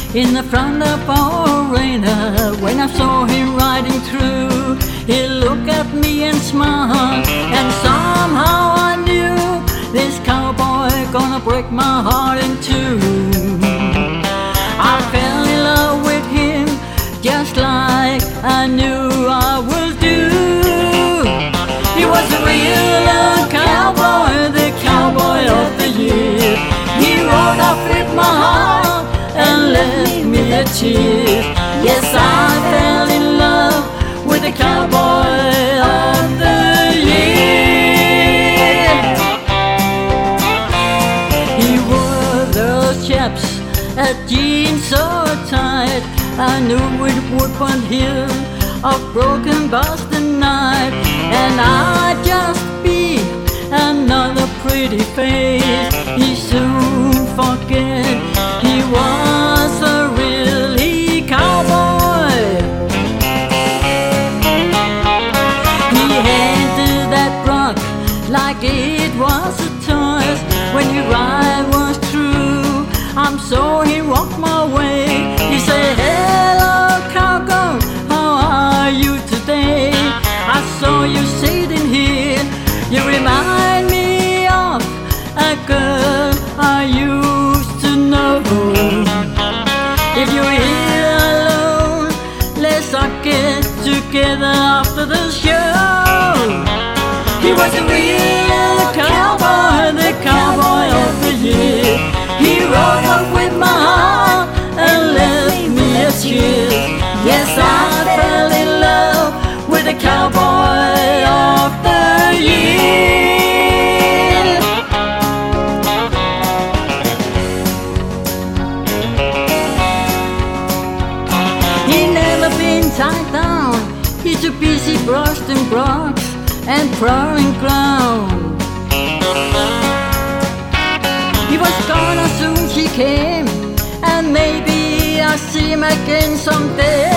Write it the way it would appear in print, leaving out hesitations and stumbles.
in the front of our arena. When I saw him riding through, he looked at me and smiled, and somehow I knew this cowboy gonna break my heart in two. I fell in love with him just like I knew I would do. He was a real cowboy, the cowboy of the year. He rode off with my heart and left me a tear. Yes, I fell in love with the cowboy of the year. He wore those chaps, a jeans so tight, I knew it would put him a broken busted night. And I'd just be another pretty face. He soon forget he was a really cowboy. He handled that rock like it was a toy. When your ride was through, I'm so he walked my way. He said, "Hello, cowgirl, how are you today? I saw you sitting here. You remind me of a girl I used to know. If you're here alone, let's all get together after the show." He was a real cowboy, the cowboy of the year. He rode off with my heart and left me a tear. Yes, I fell in love with the cowboy of the year. He never been tied down. He's too busy busting blocks and prowling ground. He was gone as soon as he came, and maybe I'll see him again someday.